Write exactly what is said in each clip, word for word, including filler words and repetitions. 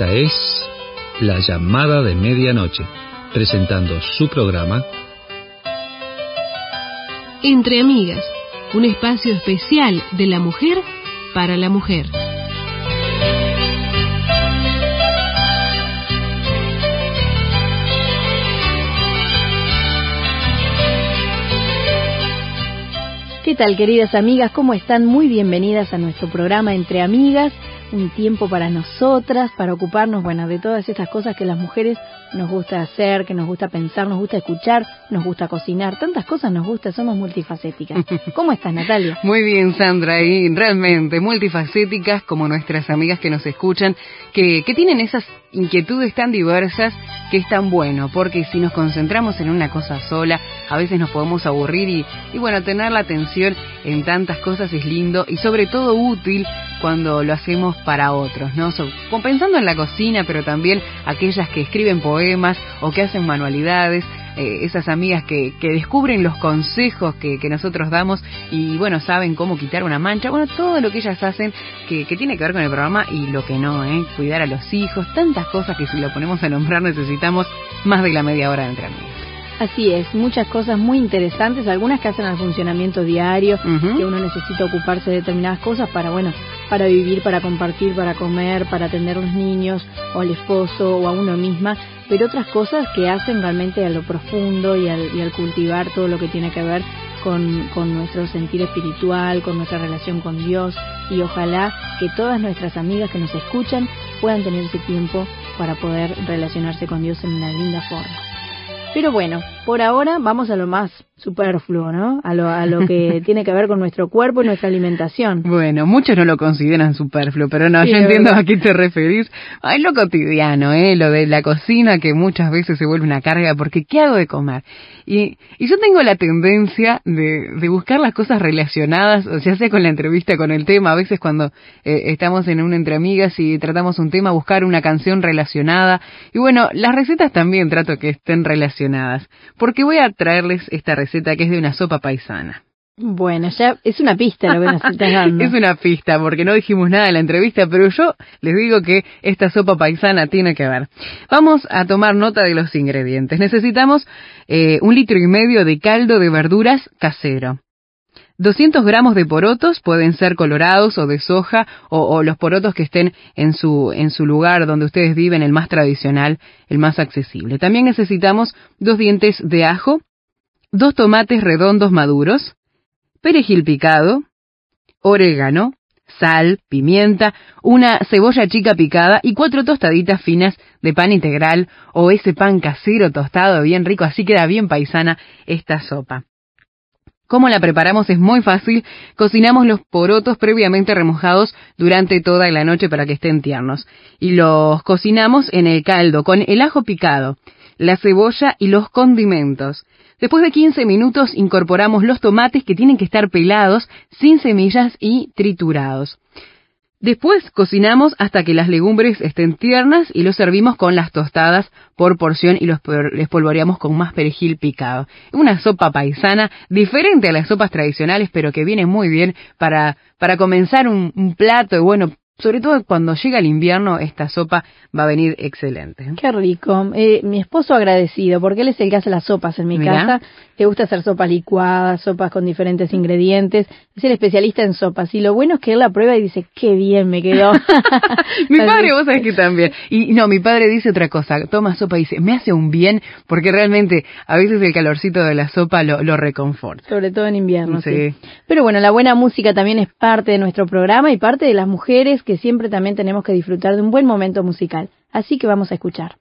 Esta es La Llamada de Medianoche, presentando su programa Entre Amigas, un espacio especial de la mujer para la mujer. ¿Qué tal, queridas amigas? ¿Cómo están? Muy bienvenidas a nuestro programa Entre Amigas, un tiempo para nosotras, para ocuparnos, bueno, de todas estas cosas que las mujeres nos gusta hacer, que nos gusta pensar, nos gusta escuchar, nos gusta cocinar, tantas cosas nos gusta, somos multifacéticas. ¿Cómo estás, Natalia? Muy bien, Sandra, y realmente multifacéticas como nuestras amigas que nos escuchan, que, que tienen esas inquietudes tan diversas, que es tan bueno, porque si nos concentramos en una cosa sola, a veces nos podemos aburrir y, y bueno, tener la atención en tantas cosas es lindo y sobre todo útil cuando lo hacemos para otros, ¿no? So, pensando en la cocina, pero también aquellas que escriben poemas o que hacen manualidades, eh, esas amigas que, que descubren los consejos que, que nosotros damos y, bueno, saben cómo quitar una mancha, bueno, todo lo que ellas hacen que, que tiene que ver con el programa y lo que no, ¿eh? Cuidar a los hijos, tantas cosas que si lo ponemos a nombrar necesitamos más de la media hora de Entre Amigas. Así es, muchas cosas muy interesantes, algunas que hacen al funcionamiento diario, uh-huh. que uno necesita ocuparse de determinadas cosas para, bueno, para vivir, para compartir, para comer, para atender a los niños, o al esposo, o a uno misma, pero otras cosas que hacen realmente a lo profundo y al, y al cultivar todo lo que tiene que ver con, con nuestro sentir espiritual, con nuestra relación con Dios, y ojalá que todas nuestras amigas que nos escuchan puedan tener ese tiempo para poder relacionarse con Dios en una linda forma. Pero bueno, por ahora vamos a lo más superfluo, ¿no? A lo, a lo que tiene que ver con nuestro cuerpo y nuestra alimentación. Bueno, muchos no lo consideran superfluo, pero no, sí, yo entiendo a qué te referís. Es lo cotidiano, ¿eh? Lo de la cocina que muchas veces se vuelve una carga, porque ¿qué hago de comer? Y, y yo tengo la tendencia de, de buscar las cosas relacionadas, o sea, sea con la entrevista, con el tema, a veces cuando eh, estamos en un entre amigas y tratamos un tema, buscar una canción relacionada. Y bueno, las recetas también trato que estén relacionadas, porque voy a traerles esta receta que es de una sopa paisana. Bueno, ya es una pista lo que nos estás dando. Es una pista, porque no dijimos nada en la entrevista, pero yo les digo que esta sopa paisana tiene que ver. Vamos a tomar nota de los ingredientes. Necesitamos eh, un litro y medio de caldo de verduras casero. doscientos gramos de porotos, pueden ser colorados o de soja, o, o los porotos que estén en su, en su lugar donde ustedes viven, el más tradicional, el más accesible. También necesitamos dos dientes de ajo, dos tomates redondos maduros, perejil picado, orégano, sal, pimienta, una cebolla chica picada y cuatro tostaditas finas de pan integral o ese pan casero tostado bien rico, así queda bien paisana esta sopa. ¿Cómo la preparamos? Es muy fácil. Cocinamos los porotos previamente remojados durante toda la noche para que estén tiernos. Y los cocinamos en el caldo con el ajo picado, la cebolla y los condimentos. Después de quince minutos incorporamos los tomates que tienen que estar pelados, sin semillas y triturados. Después cocinamos hasta que las legumbres estén tiernas y los servimos con las tostadas por porción y los espolvoreamos con más perejil picado. Una sopa paisana diferente a las sopas tradicionales, pero que viene muy bien para, para comenzar un, un plato y bueno, sobre todo cuando llega el invierno, esta sopa va a venir excelente. Qué rico. Eh, mi esposo agradecido, porque él es el que hace las sopas en mi Mirá. casa. Le gusta hacer sopas licuadas, sopas con diferentes ingredientes. Es el especialista en sopas. Y lo bueno es que él la prueba y dice, qué bien me quedó. Mi padre, vos sabés que también. Y no, mi padre dice otra cosa. Toma sopa y dice, me hace un bien, porque realmente a veces el calorcito de la sopa lo, lo reconforta. Sobre todo en invierno, sí. sí. Pero bueno, la buena música también es parte de nuestro programa y parte de las mujeres que siempre también tenemos que disfrutar de un buen momento musical. Así que vamos a escuchar.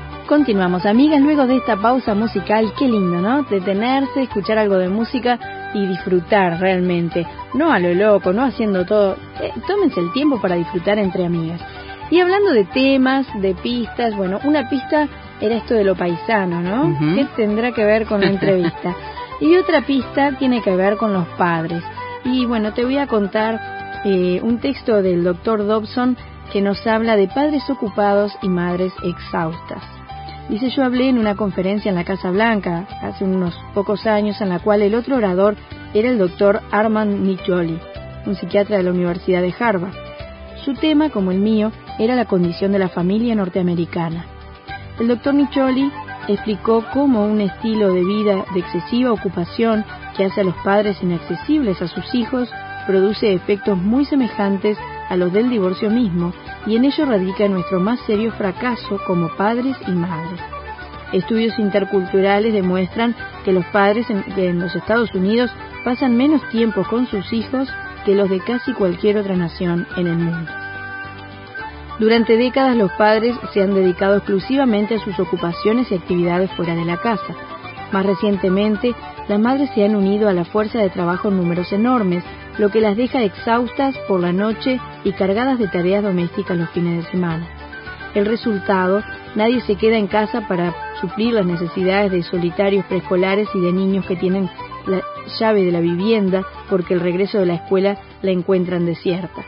Continuamos, amigas, luego de esta pausa musical. Qué lindo, ¿no? Detenerse, escuchar algo de música y disfrutar realmente, no a lo loco, no haciendo todo. Eh, tómense el tiempo para disfrutar entre amigas. Y hablando de temas, de pistas, bueno, una pista era esto de lo paisano, ¿no? Uh-huh. ¿Qué tendrá que ver con la entrevista? Y otra pista tiene que ver con los padres. Y bueno, te voy a contar eh, un texto del doctor Dobson que nos habla de padres ocupados y madres exhaustas. Dice, yo hablé en una conferencia en la Casa Blanca hace unos pocos años en la cual el otro orador era el doctor Armand Nicholi, un psiquiatra de la Universidad de Harvard. Su tema, como el mío, era la condición de la familia norteamericana. El doctor Nicholi explicó cómo un estilo de vida de excesiva ocupación que hace a los padres inaccesibles a sus hijos produce efectos muy semejantes a los del divorcio mismo, y en ello radica nuestro más serio fracaso como padres y madres. Estudios interculturales demuestran que los padres en, en los Estados Unidos pasan menos tiempo con sus hijos que los de casi cualquier otra nación en el mundo. Durante décadas los padres se han dedicado exclusivamente a sus ocupaciones y actividades fuera de la casa. Más recientemente, las madres se han unido a la fuerza de trabajo en números enormes, lo que las deja exhaustas por la noche y cargadas de tareas domésticas los fines de semana. El resultado, nadie se queda en casa para suplir las necesidades de solitarios preescolares y de niños que tienen la llave de la vivienda porque el regreso de la escuela la encuentran desierta.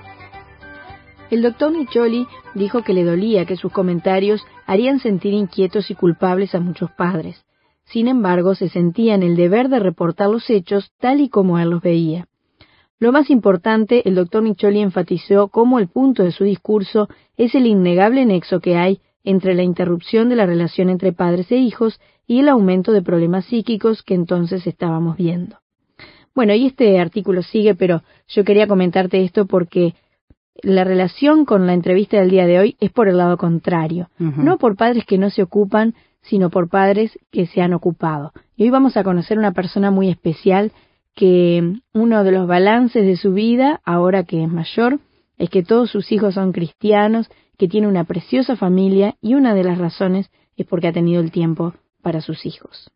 El doctor Nicholi dijo que le dolía que sus comentarios harían sentir inquietos y culpables a muchos padres. Sin embargo, se sentía en el deber de reportar los hechos tal y como él los veía. Lo más importante, el doctor Nicholi enfatizó cómo el punto de su discurso es el innegable nexo que hay entre la interrupción de la relación entre padres e hijos y el aumento de problemas psíquicos que entonces estábamos viendo. Bueno, y este artículo sigue, pero yo quería comentarte esto porque la relación con la entrevista del día de hoy es por el lado contrario, uh-huh. No por padres que no se ocupan, sino por padres que se han ocupado. Y hoy vamos a conocer una persona muy especial que uno de los balances de su vida, ahora que es mayor, es que todos sus hijos son cristianos, que tiene una preciosa familia y una de las razones es porque ha tenido el tiempo para sus hijos.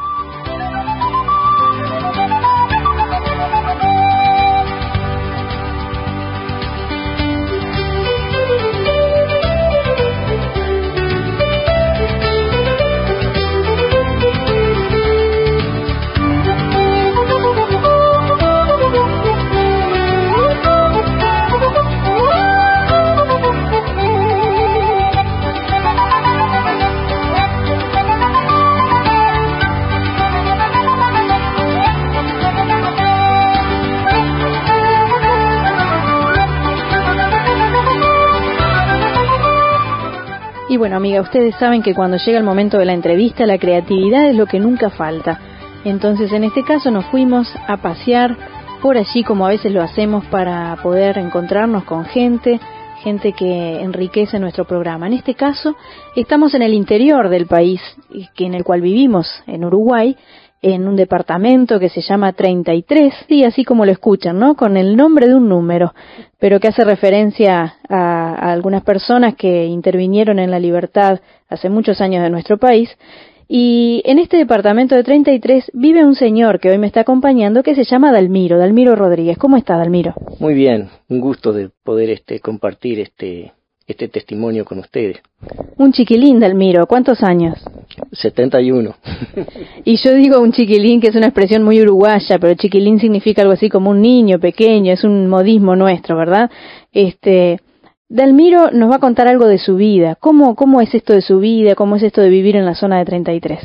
Y bueno, amiga, ustedes saben que cuando llega el momento de la entrevista, la creatividad es lo que nunca falta. Entonces, en este caso nos fuimos a pasear por allí, como a veces lo hacemos, para poder encontrarnos con gente, gente que enriquece nuestro programa. En este caso, estamos en el interior del país, en el cual vivimos, en Uruguay, en un departamento que se llama treinta y tres, y así como lo escuchan, ¿no? Con el nombre de un número, pero que hace referencia a, a algunas personas que intervinieron en la libertad hace muchos años de nuestro país. Y en este departamento de treinta y tres vive un señor que hoy me está acompañando que se llama Dalmiro, Dalmiro Rodríguez. ¿Cómo está, Dalmiro? Muy bien, un gusto de poder este compartir este este testimonio con ustedes. Un chiquilín, Dalmiro, ¿cuántos años? setenta y uno. Y yo digo un chiquilín, que es una expresión muy uruguaya, pero chiquilín significa algo así como un niño pequeño, es un modismo nuestro, ¿verdad? Este, Dalmiro nos va a contar algo de su vida. ¿Cómo, cómo es esto de su vida? ¿Cómo es esto de vivir en la zona de treinta y tres?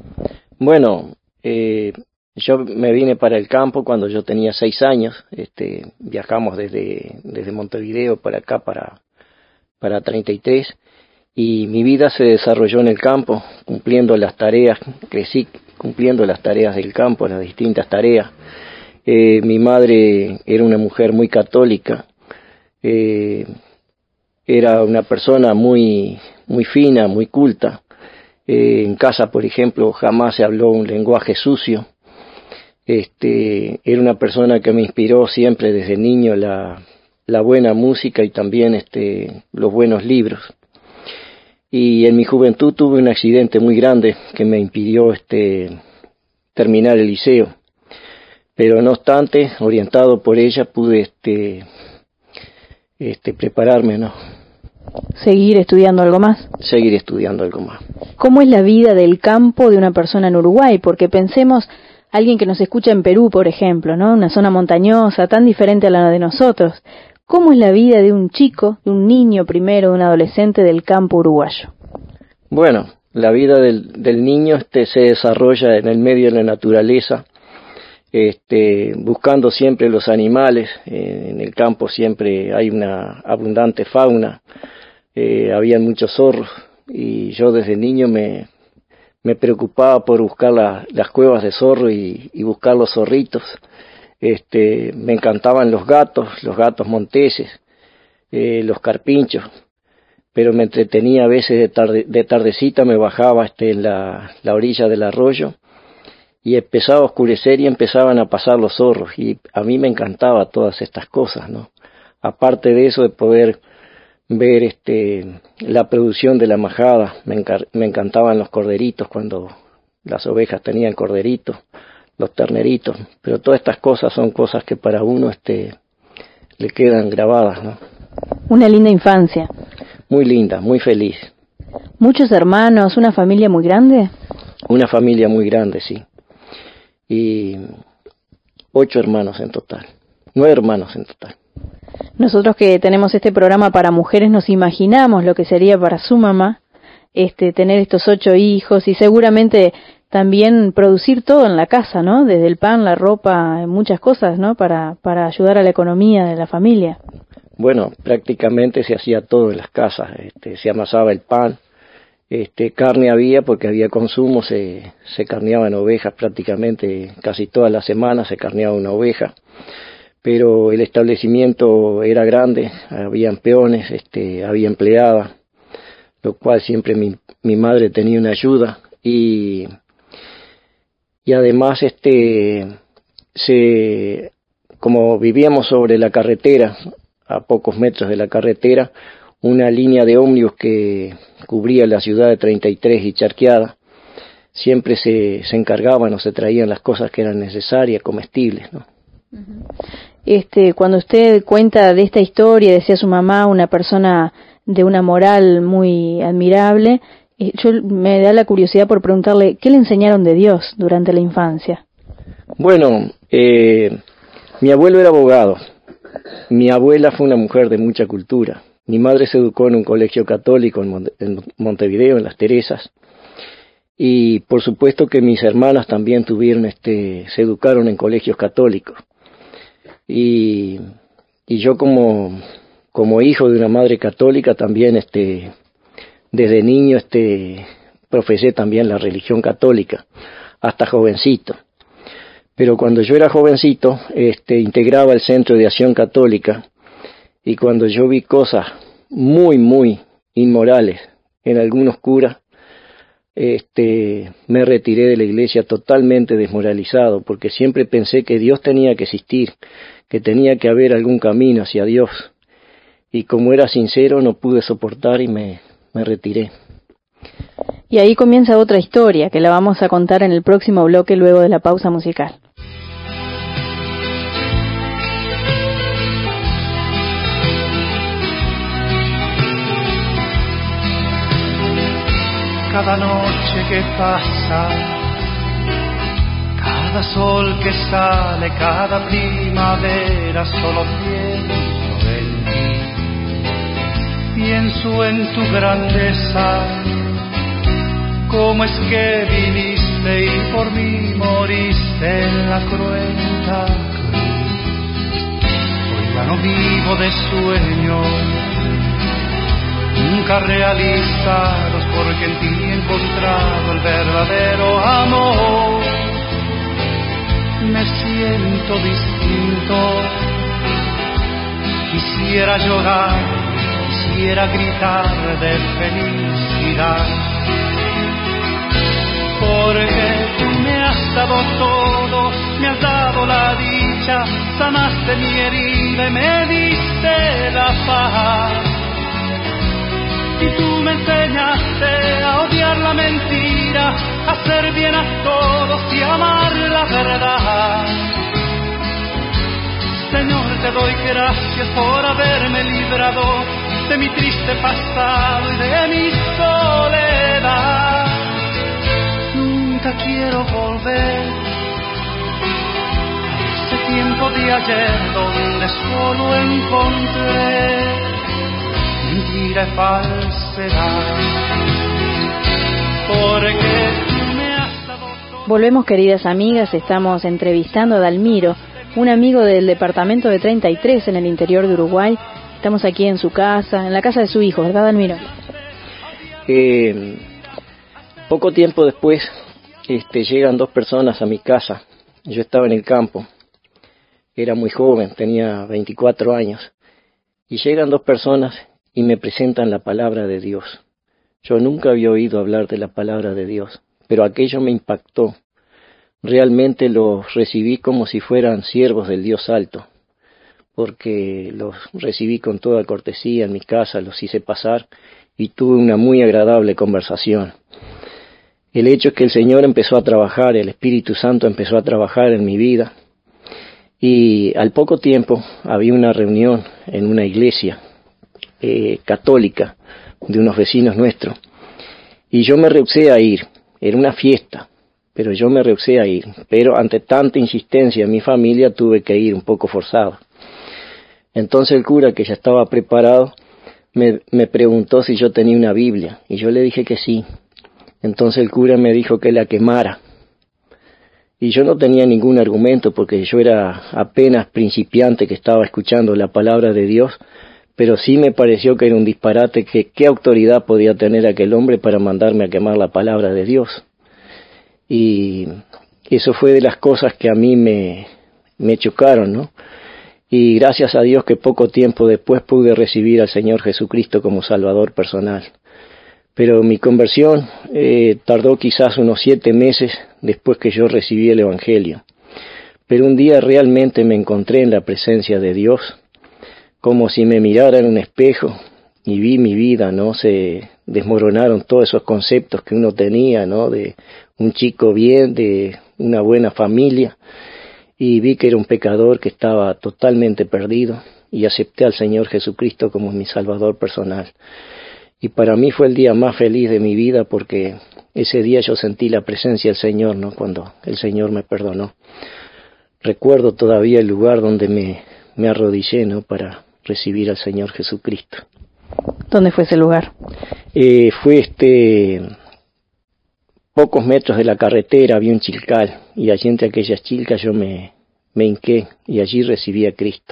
Bueno, eh, yo me vine para el campo cuando yo tenía seis años. Este, viajamos desde, desde Montevideo para acá, para para treinta y tres, y mi vida se desarrolló en el campo, cumpliendo las tareas, crecí cumpliendo las tareas del campo, las distintas tareas. Eh, mi madre era una mujer muy católica, eh, era una persona muy, muy fina, muy culta. Eh, en casa, por ejemplo, jamás se habló un lenguaje sucio. Este, era una persona que me inspiró siempre desde niño la la buena música y también este los buenos libros. Y en mi juventud tuve un accidente muy grande que me impidió este terminar el liceo. pero no obstante, orientado por ella, pude este, este, prepararme, ¿no? Seguir estudiando algo más. Seguir estudiando algo más. ¿Cómo es la vida del campo de una persona en Uruguay? Porque pensemos, alguien que nos escucha en Perú, por ejemplo, ¿no? Una zona montañosa, tan diferente a la de nosotros. ¿Cómo es la vida de un chico, de un niño primero, de un adolescente del campo uruguayo? Bueno, la vida del, del niño este, se desarrolla en el medio de la naturaleza, este, buscando siempre los animales. Eh, en el campo siempre hay una abundante fauna, eh, había muchos zorros, y yo desde niño me, me preocupaba por buscar la, las cuevas de zorro y, y buscar los zorritos. Este, me encantaban los gatos, los gatos monteses, eh, los carpinchos, pero me entretenía a veces de, tarde, de tardecita, me bajaba este, en la, la orilla del arroyo y empezaba a oscurecer y empezaban a pasar los zorros, y a mí me encantaba todas estas cosas, ¿no? Aparte de eso, de poder ver este, la producción de la majada, me, encar- me encantaban los corderitos cuando las ovejas tenían corderitos, los terneritos, pero todas estas cosas son cosas que para uno este, le quedan grabadas, ¿no? Una linda infancia. Muy linda, muy feliz. ¿Muchos hermanos, una familia muy grande? Una familia muy grande, sí. Y ocho hermanos en total, nueve hermanos en total. Nosotros que tenemos este programa para mujeres nos imaginamos lo que sería para su mamá este, tener estos ocho hijos y seguramente también producir todo en la casa, ¿no? Desde el pan, la ropa, muchas cosas, ¿no? Para, para ayudar a la economía de la familia. Bueno, prácticamente se hacía todo en las casas, este, se amasaba el pan, este, carne había porque había consumo, se, se carneaban ovejas prácticamente casi todas las semanas, se carneaba una oveja, pero el establecimiento era grande, habían peones, este, había empleadas, lo cual siempre mi, mi madre tenía una ayuda, y y además este se como vivíamos sobre la carretera, a pocos metros de la carretera, una línea de ómnibus que cubría la ciudad de treinta y tres y Charqueada, siempre se, se encargaban o se traían las cosas que eran necesarias, comestibles, ¿no? Este, cuando usted cuenta de esta historia, decía su mamá, una persona de una moral muy admirable, yo me da la curiosidad por preguntarle, ¿qué le enseñaron de Dios durante la infancia? Bueno, eh, mi abuelo era abogado, mi abuela fue una mujer de mucha cultura, mi madre se educó en un colegio católico en, Monte, en Montevideo, en Las Teresas, y por supuesto que mis hermanas también tuvieron, este, se educaron en colegios católicos, y, y yo como, como hijo de una madre católica también, este, desde niño este profesé también la religión católica hasta jovencito, pero cuando yo era jovencito este integraba el Centro de Acción Católica, y cuando yo vi cosas muy muy inmorales en algunos curas, este me retiré de la iglesia totalmente desmoralizado, porque siempre pensé que Dios tenía que existir, que tenía que haber algún camino hacia Dios, y como era sincero no pude soportar y me me retiré. Y ahí comienza otra historia que la vamos a contar en el próximo bloque luego de la pausa musical. Cada noche que pasa, cada sol que sale, cada primavera, solo pienso en ti. Pienso en tu grandeza, cómo es que viviste y por mí moriste en la cruenta cruz. Hoy ya no vivo de sueños, nunca realizados, porque en ti he encontrado el verdadero amor. Me siento distinto, quisiera llorar, quisiera gritar de felicidad, porque tú me has dado todo, me has dado la dicha, sanaste mi herida y me diste la paz. Y tú me enseñaste a odiar la mentira, a hacer bien a todos y amar la verdad. Señor, te doy gracias por haberme librado de mi triste pasado y de mi soledad. Nunca quiero volver a ese tiempo de ayer donde solo encontré mentira y falsedad. Porque tú me has dado todo. Volvemos, queridas amigas, estamos entrevistando a Dalmiro, un amigo del departamento de treinta y tres en el interior de Uruguay. Estamos aquí en su casa, en la casa de su hijo, ¿verdad, Dalmiro? Eh, poco tiempo después este, llegan dos personas a mi casa. Yo estaba en el campo, era muy joven, tenía veinticuatro años, y llegan dos personas y me presentan la palabra de Dios. Yo nunca había oído hablar de la palabra de Dios, pero aquello me impactó. Realmente los recibí como si fueran siervos del Dios Alto, porque los recibí con toda cortesía en mi casa, los hice pasar y tuve una muy agradable conversación. El hecho es que el Señor empezó a trabajar, el Espíritu Santo empezó a trabajar en mi vida, y al poco tiempo había una reunión en una iglesia eh, católica de unos vecinos nuestros, y yo me rehusé a ir. Era una fiesta, pero yo me rehusé a ir, pero ante tanta insistencia de mi familia tuve que ir un poco forzado. Entonces el cura, que ya estaba preparado, me, me preguntó si yo tenía una Biblia, y yo le dije que sí. Entonces el cura me dijo que la quemara, y yo no tenía ningún argumento porque yo era apenas principiante que estaba escuchando la palabra de Dios, pero sí me pareció que era un disparate, que qué autoridad podía tener aquel hombre para mandarme a quemar la palabra de Dios. Y eso fue de las cosas que a mí me, me chocaron, ¿no? Y gracias a Dios que poco tiempo después pude recibir al Señor Jesucristo como Salvador personal. Pero mi conversión eh, tardó quizás unos siete meses después que yo recibí el Evangelio. Pero un día realmente me encontré en la presencia de Dios, como si me mirara en un espejo y vi mi vida, ¿no? Se desmoronaron todos esos conceptos que uno tenía, ¿no? De un chico bien, de una buena familia, y vi que era un pecador que estaba totalmente perdido, y acepté al Señor Jesucristo como mi Salvador personal. Y para mí fue el día más feliz de mi vida, porque ese día yo sentí la presencia del Señor, ¿no? Cuando el Señor me perdonó. Recuerdo todavía el lugar donde me, me arrodillé, ¿no? Para recibir al Señor Jesucristo. ¿Dónde fue ese lugar? Eh, fue este... pocos metros de la carretera había un chilcal, y allí entre aquellas chilcas yo me, me hinqué, y allí recibí a Cristo.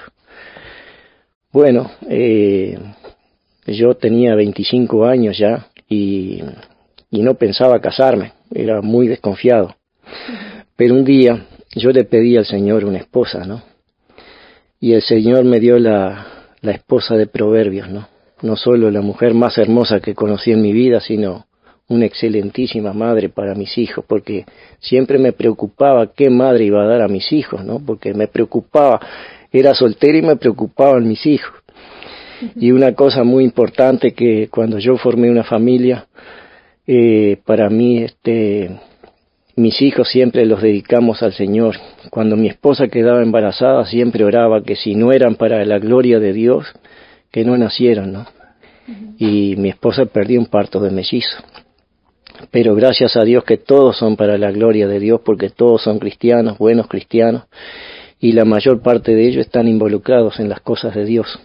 Bueno, eh, yo tenía veinticinco años ya, y, y no pensaba casarme, era muy desconfiado. Pero un día yo le pedí al Señor una esposa, ¿no? Y el Señor me dio la, la esposa de Proverbios, ¿no? No solo la mujer más hermosa que conocí en mi vida, sino una excelentísima madre para mis hijos, porque siempre me preocupaba qué madre iba a dar a mis hijos, ¿no? Porque me preocupaba, era soltera y me preocupaban mis hijos. Y una cosa muy importante, que cuando yo formé una familia, eh, para mí, este, mis hijos siempre los dedicamos al Señor. Cuando mi esposa quedaba embarazada, siempre oraba que si no eran para la gloria de Dios, que no nacieran, ¿no? Y mi esposa perdió un parto de mellizo. Pero gracias a Dios que todos son para la gloria de Dios, porque todos son cristianos, buenos cristianos, y la mayor parte de ellos están involucrados en las cosas de Dios.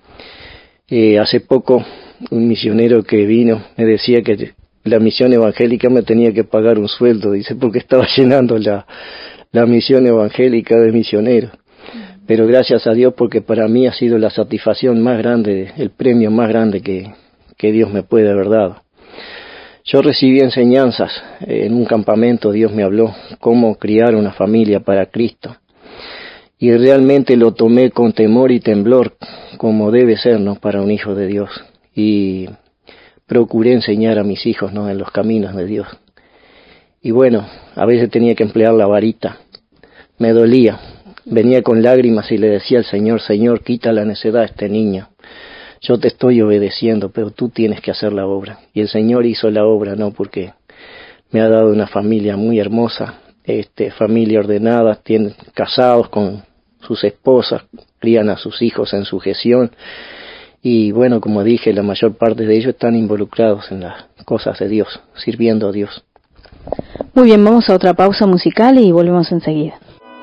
Eh, hace poco un misionero que vino me decía que la misión evangélica me tenía que pagar un sueldo, dice, porque estaba llenando la, la misión evangélica de misionero. Pero gracias a Dios, porque para mí ha sido la satisfacción más grande, el premio más grande que, que Dios me puede haber dado. Yo recibí enseñanzas en un campamento, Dios me habló cómo criar una familia para Cristo. Y realmente lo tomé con temor y temblor, como debe ser, ¿no? Para un hijo de Dios. Y procuré enseñar a mis hijos, ¿no? En los caminos de Dios. Y bueno, a veces tenía que emplear la varita. Me dolía. Venía con lágrimas y le decía al Señor, Señor, quita la necedad a este niño. Yo te estoy obedeciendo, pero tú tienes que hacer la obra. Y el Señor hizo la obra, ¿no? Porque me ha dado una familia muy hermosa, este, familia ordenada, tienen, casados con sus esposas, crían a sus hijos en sujeción. Y bueno, como dije, la mayor parte de ellos están involucrados en las cosas de Dios, sirviendo a Dios. Muy bien, vamos a otra pausa musical y volvemos enseguida.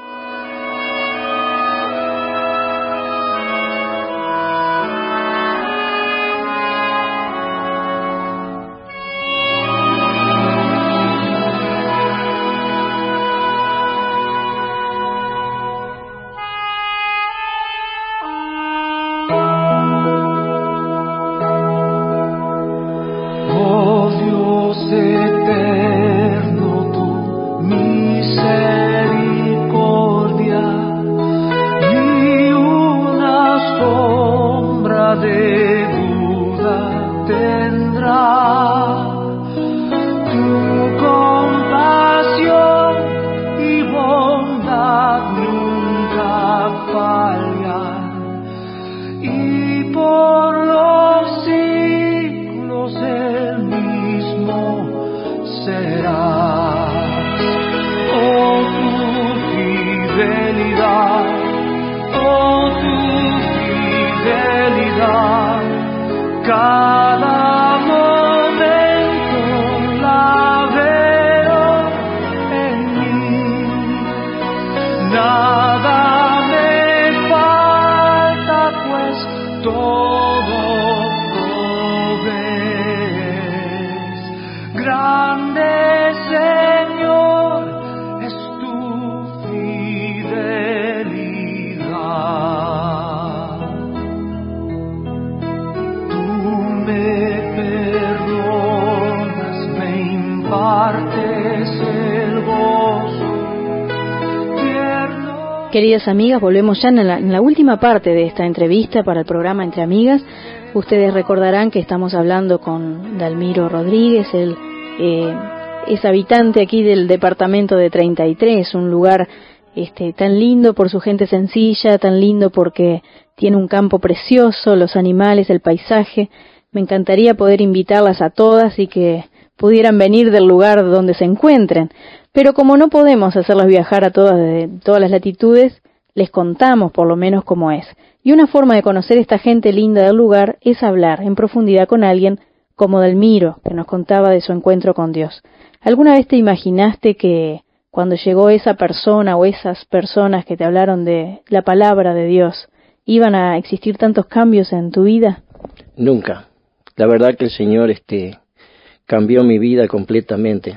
Queridas amigas, volvemos ya en la, en la última parte de esta entrevista para el programa Entre Amigas. Ustedes recordarán que estamos hablando con Dalmiro Rodríguez, él eh, es habitante aquí del departamento de treinta y tres, un lugar este, tan lindo por su gente sencilla, tan lindo porque tiene un campo precioso, los animales, el paisaje. Me encantaría poder invitarlas a todas y que pudieran venir del lugar donde se encuentren. Pero como no podemos hacerlas viajar a todas de todas las latitudes, les contamos por lo menos cómo es. Y una forma de conocer esta gente linda del lugar es hablar en profundidad con alguien como Dalmiro, que nos contaba de su encuentro con Dios. ¿Alguna vez te imaginaste que cuando llegó esa persona o esas personas que te hablaron de la palabra de Dios, iban a existir tantos cambios en tu vida? Nunca. La verdad que el Señor este, cambió mi vida completamente.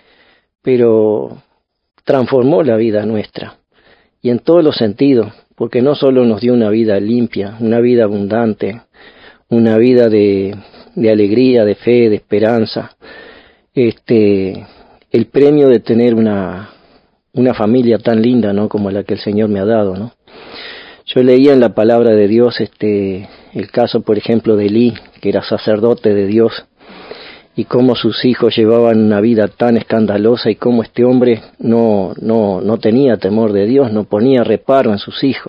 Pero transformó la vida nuestra, y en todos los sentidos, porque no solo nos dio una vida limpia, una vida abundante, una vida de, de alegría, de fe, de esperanza, este, el premio de tener una, una familia tan linda, ¿no?, como la que el Señor me ha dado, ¿no? Yo leía en la palabra de Dios este, el caso, por ejemplo, de Elí, que era sacerdote de Dios, y cómo sus hijos llevaban una vida tan escandalosa y cómo este hombre no, no, no tenía temor de Dios, no ponía reparo en sus hijos.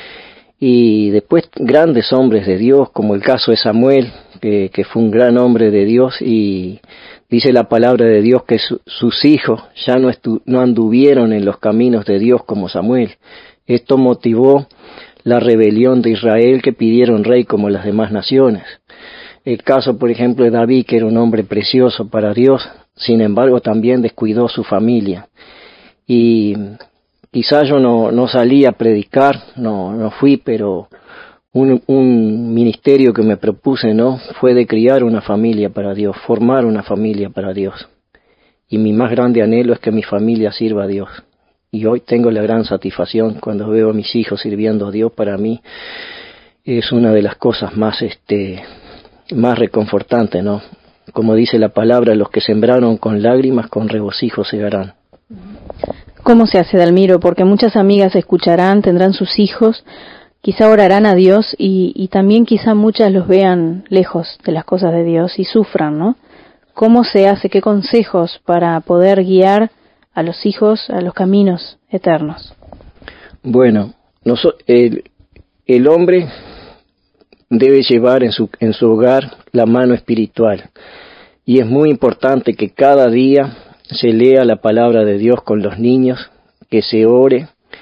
Y después grandes hombres de Dios, como el caso de Samuel, que, que fue un gran hombre de Dios, y dice la palabra de Dios que su, sus hijos ya no, estu, no anduvieron en los caminos de Dios como Samuel. Esto motivó la rebelión de Israel, que pidieron rey como las demás naciones. El caso, por ejemplo, de David, que era un hombre precioso para Dios, sin embargo también descuidó su familia. Y quizás yo no, no salí a predicar, no, no fui, pero un, un ministerio que me propuse, ¿no?, fue de criar una familia para Dios, formar una familia para Dios. Y mi más grande anhelo es que mi familia sirva a Dios. Y hoy tengo la gran satisfacción cuando veo a mis hijos sirviendo a Dios. Para mí es una de las cosas más este más reconfortante, ¿no? Como dice la palabra, los que sembraron con lágrimas, con regocijo segarán. ¿Cómo se hace, Dalmiro? Porque muchas amigas escucharán, tendrán sus hijos, quizá orarán a Dios y, y también quizá muchas los vean lejos de las cosas de Dios y sufran, ¿no? ¿Cómo se hace? ¿Qué consejos para poder guiar a los hijos a los caminos eternos? Bueno, noso- el, el hombre debe llevar en su, en su hogar la mano espiritual, y es muy importante que cada día se lea la palabra de Dios con los niños, que se ore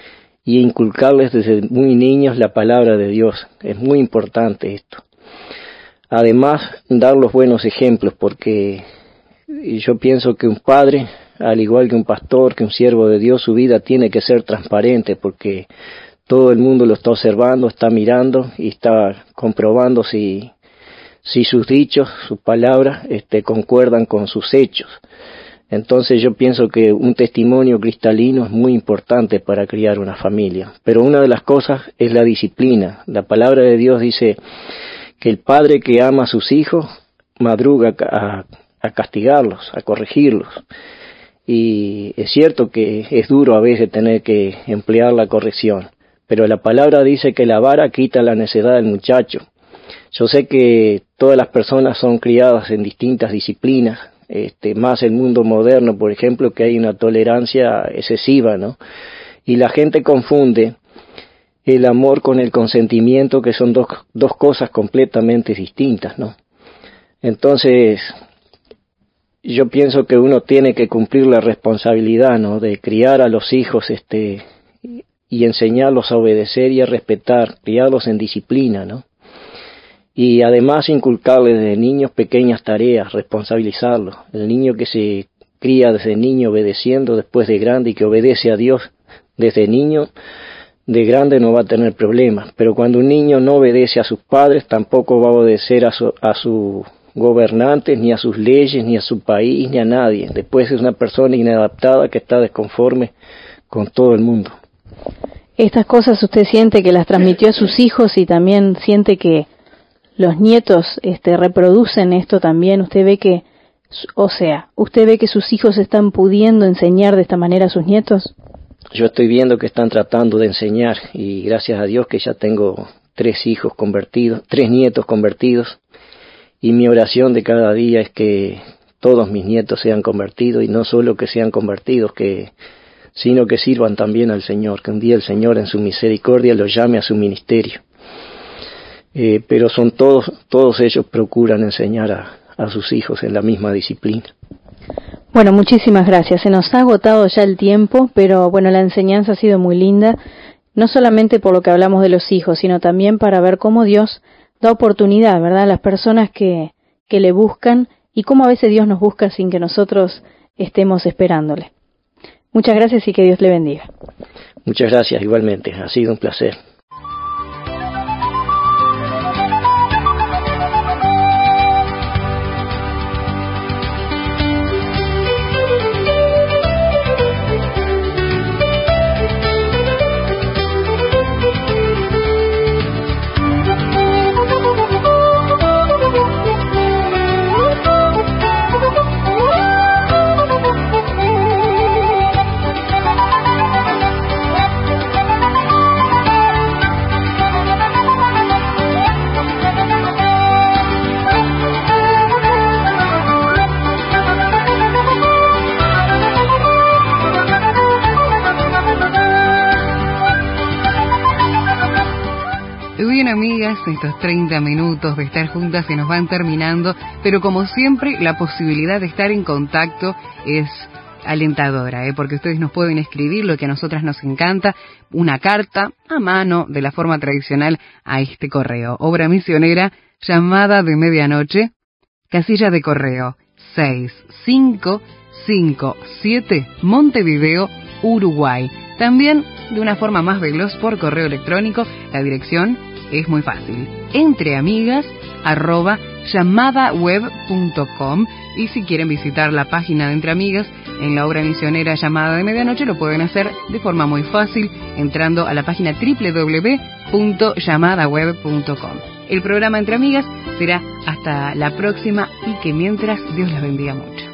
y inculcarles desde muy niños la palabra de Dios. Es muy importante esto. Además, dar los buenos ejemplos, porque yo pienso que un padre, al igual que un pastor, que un siervo de Dios, su vida tiene que ser transparente, porque todo el mundo lo está observando, está mirando y está comprobando si, si sus dichos, sus palabras, este, concuerdan con sus hechos. Entonces yo pienso que un testimonio cristalino es muy importante para criar una familia. Pero una de las cosas es la disciplina. La palabra de Dios dice que el padre que ama a sus hijos madruga a, a castigarlos, a corregirlos. Y es cierto que es duro a veces tener que emplear la corrección, pero la palabra dice que la vara quita la necedad del muchacho. Yo sé que todas las personas son criadas en distintas disciplinas, este, más el mundo moderno, por ejemplo, que hay una tolerancia excesiva, ¿no? Y la gente confunde el amor con el consentimiento, que son dos, dos cosas completamente distintas, ¿no? Entonces, yo pienso que uno tiene que cumplir la responsabilidad, ¿no?, de criar a los hijos, este, y enseñarlos a obedecer y a respetar, criarlos en disciplina, ¿no? Y además inculcarles desde niños pequeñas tareas, responsabilizarlos. El niño que se cría desde niño obedeciendo después de grande y que obedece a Dios desde niño, de grande no va a tener problemas. Pero cuando un niño no obedece a sus padres, tampoco va a obedecer a su, a sus gobernantes, ni a sus leyes, ni a su país, ni a nadie. Después es una persona inadaptada que está desconforme con todo el mundo. Estas cosas usted siente que las transmitió a sus hijos y también siente que los nietos este, reproducen esto también. Usted ve que, o sea, usted ve que sus hijos están pudiendo enseñar de esta manera a sus nietos. Yo estoy viendo que están tratando de enseñar y gracias a Dios que ya tengo tres hijos convertidos, tres nietos convertidos, y mi oración de cada día es que todos mis nietos sean convertidos y no solo que sean convertidos, que sino que sirvan también al Señor, que un día el Señor en su misericordia los llame a su ministerio. Eh, pero son todos, todos ellos procuran enseñar a, a sus hijos en la misma disciplina. Bueno, muchísimas gracias. Se nos ha agotado ya el tiempo, pero bueno, la enseñanza ha sido muy linda, no solamente por lo que hablamos de los hijos, sino también para ver cómo Dios da oportunidad, ¿verdad?, a las personas que, que le buscan y cómo a veces Dios nos busca sin que nosotros estemos esperándole. Muchas gracias y que Dios le bendiga. Muchas gracias, igualmente. Ha sido un placer. Amigas, estos treinta minutos de estar juntas se nos van terminando, pero como siempre la posibilidad de estar en contacto es alentadora, ¿eh? Porque ustedes nos pueden escribir lo que a nosotras nos encanta, una carta a mano de la forma tradicional a este correo. Obra misionera, llamada de medianoche, casilla de correo seis cinco cinco siete, Montevideo, Uruguay. También de una forma más veloz por correo electrónico, la dirección es muy fácil, entreamigas arroba llamadaweb punto com, y si quieren visitar la página de Entre Amigas en la obra misionera Llamada de Medianoche, lo pueden hacer de forma muy fácil entrando a la página doble u doble u doble u punto llamadaweb punto com. El programa Entre Amigas será hasta la próxima y que mientras Dios las bendiga mucho.